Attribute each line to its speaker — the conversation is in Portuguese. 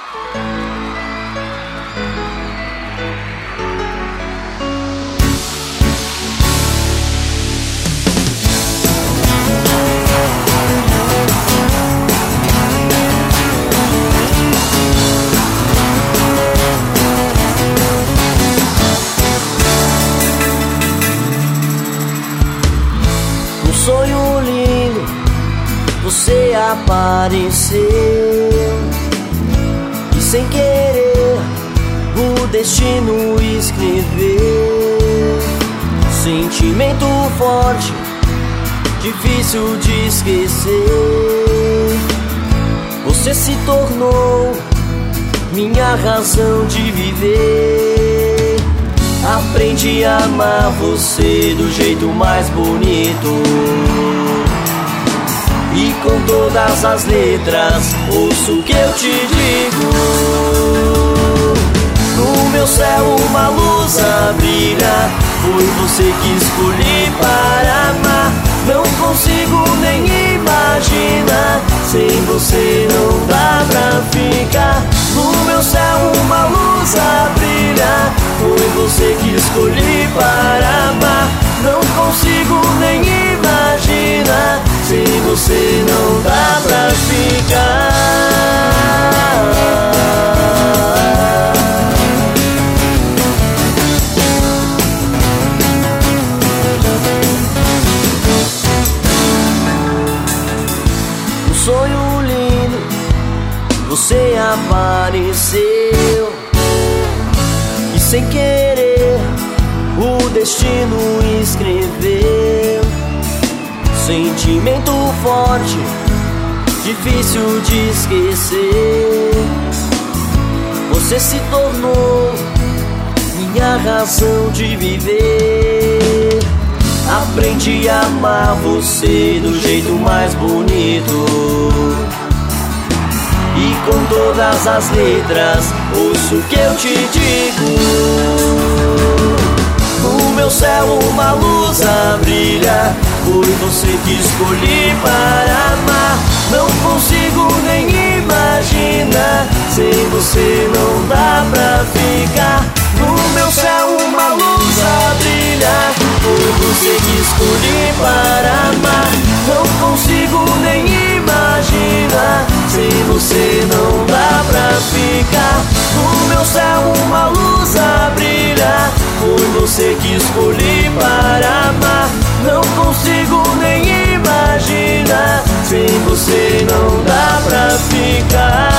Speaker 1: Sonho lindo, você apareceu e sem querer o destino escreveu. Sentimento forte, difícil de esquecer. Você se tornou minha razão de viver. Aprendi a amar você do jeito mais bonito, e com todas as letras ouço o que eu te digo. No meu céu uma luz a brilhar, foi você que escolhi para amar. Não consigo nem imaginar, sem você não dá pra ficar. No meu céu uma luz a brilhar, foi você que escolhi para amar. Não consigo nem imaginar, sem você não dá pra ficar. Um sonho lindo, você apareceu e sem querer o destino escreveu. Sentimento forte, difícil de esquecer. Você se tornou minha razão de viver. Aprendi a amar você do jeito mais bonito, e com todas as letras ouço o que eu te digo. No meu céu uma luz a brilhar, foi você que escolhi para amar. Não consigo nem imaginar, sem você não dá pra ficar. No meu céu uma luz a brilhar, foi você que escolhi para amar. Não consigo nem imaginar, sem você não dá pra ficar. No meu céu uma luz a brilhar, foi você que escolhi para amar. Não consigo nem imaginar, sem você não dá pra ficar.